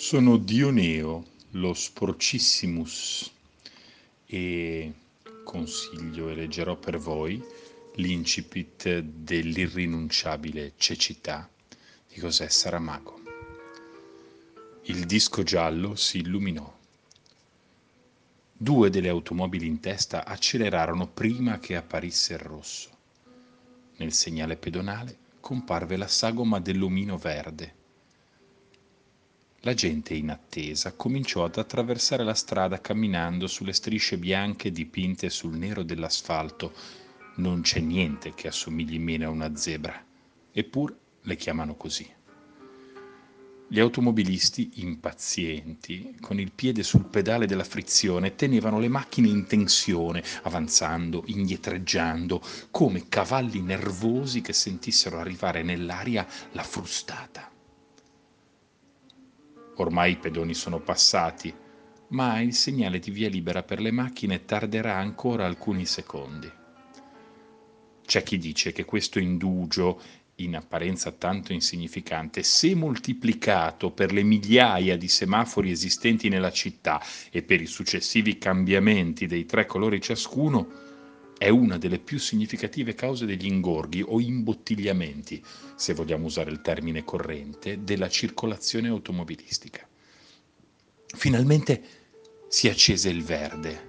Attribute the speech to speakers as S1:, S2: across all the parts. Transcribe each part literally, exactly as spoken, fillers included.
S1: Sono Dioneo, lo Sprocissimus, e consiglio e leggerò per voi l'incipit dell'irrinunciabile cecità di José Saramago. Il disco giallo si illuminò. Due delle automobili in testa accelerarono prima che apparisse il rosso. Nel segnale pedonale comparve la sagoma dell'omino verde. La gente in attesa cominciò ad attraversare la strada camminando sulle strisce bianche dipinte sul nero dell'asfalto. Non c'è niente che assomigli meno a una zebra, eppure le chiamano così. Gli automobilisti, impazienti, con il piede sul pedale della frizione, tenevano le macchine in tensione, avanzando, indietreggiando, come cavalli nervosi che sentissero arrivare nell'aria la frustata. Ormai i pedoni sono passati, ma il segnale di via libera per le macchine tarderà ancora alcuni secondi. C'è chi dice che questo indugio, in apparenza tanto insignificante, se moltiplicato per le migliaia di semafori esistenti nella città e per i successivi cambiamenti dei tre colori ciascuno, è una delle più significative cause degli ingorghi o imbottigliamenti, se vogliamo usare il termine corrente, della circolazione automobilistica. Finalmente si accese il verde.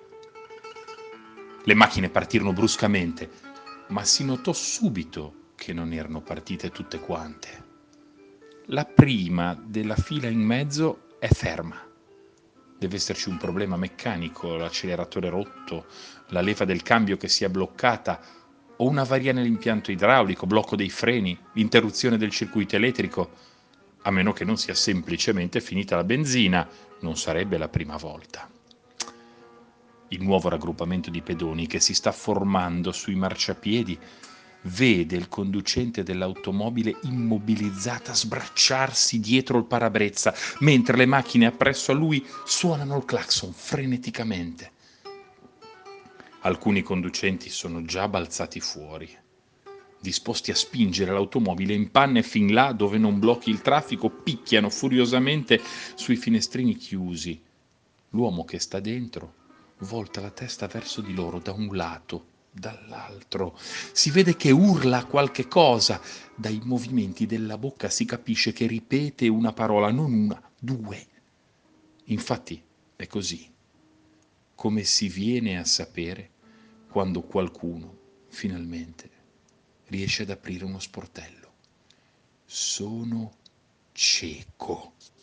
S1: Le macchine partirono bruscamente, ma si notò subito che non erano partite tutte quante. La prima della fila in mezzo è ferma. Deve esserci un problema meccanico, l'acceleratore rotto, la leva del cambio che si è bloccata, o una avaria nell'impianto idraulico, blocco dei freni, interruzione del circuito elettrico, a meno che non sia semplicemente finita la benzina, non sarebbe la prima volta. Il nuovo raggruppamento di pedoni che si sta formando sui marciapiedi vede il conducente dell'automobile immobilizzata sbracciarsi dietro il parabrezza, mentre le macchine appresso a lui suonano il clacson freneticamente. Alcuni conducenti sono già balzati fuori, disposti a spingere l'automobile in panne fin là dove non blocchi il traffico, picchiano furiosamente sui finestrini chiusi. L'uomo che sta dentro volta la testa verso di loro da un lato, dall'altro. Si vede che urla qualche cosa. Dai movimenti della bocca si capisce che ripete una parola, non una, due. Infatti è così, come si viene a sapere quando qualcuno, finalmente, riesce ad aprire uno sportello. Sono cieco.